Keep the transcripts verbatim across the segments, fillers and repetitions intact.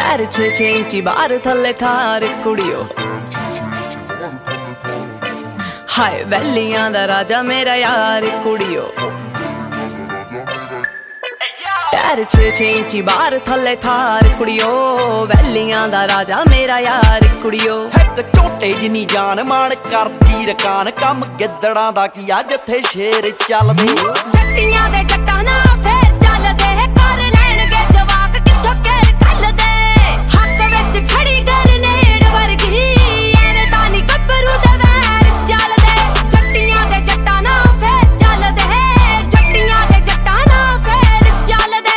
पैर छे छे इंची बाहर थले थार कुड़ियो हाय वैलियां दा राजा मेरा यार कुड़ियो पैर छे छे इंची बाहर थले थार कुड़ियो वैलियां दा राजा मेरा यार कुड़ियो एक झोटे जिन्नी जान मान करदी रकान कम गिद्दड़ां दा कीआ जिथे शेर चलदे जट्टियां दे जट्टां ना फेर चलदे कर लैणगे जवाक कित्थों केर कलदे हक विच खड़ी गरनेड वर्गी एवें तां नी गब्बरू दे वैर चलदे जट्टियां दे जट्टां ना फेर चलदे जट्टियां दे जट्टां ना फेर चलदे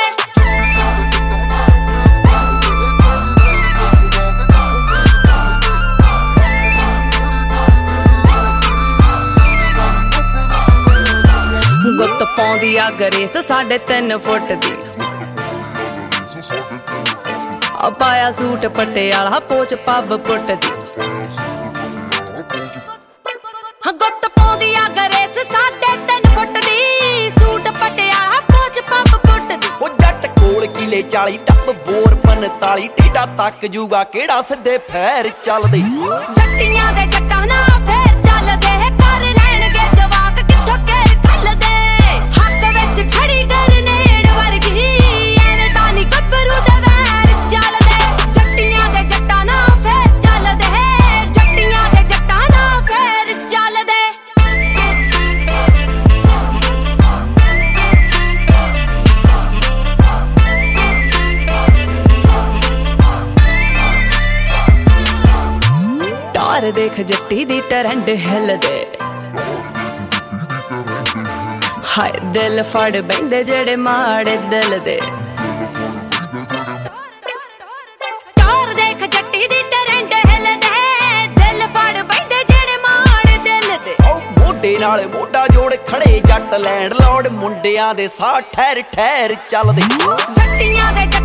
गुत्त पाउंदी आ गरेस साढ़े तीन फुट दी पाया सूट पटियाला पोच पब पुट दी गुत्त पाउंदी आ गरेस साढ़े तीन फुट दी सूट पटियाला पोच पब पुट दी ओ जट कोल किले चाली टप बोर पंताली टेढ़ा तक जूगा केड़ा सिद्धे फैर चलदे जट्टियां दे जट्टां ना फेर चलदे कर लैणगे जवाक कित्थों केर कलदे हक विच खड़ी गरनेड वर्गी एवें तां नी गब्बरू दे वैर चलदे जट्टियां दे जट्टां ना फेर चलदे जट्टियां दे जट्टां ना फेर चलदे टार देख जट्टी दी टरंड हिलदे हाय दिल फड़ बैंदे जेड़े माड़े दिल दे टार देख जट्टी दी टरंड हिलदे दिल फड़ बैंदे जेड़े माड़े दिल दे ओ मोढे नाल मोढा जोड़ खड़े जट लैंड लॉर्ड मुंडियां दे साह ठहर ठहर चलदे जट्टियां दे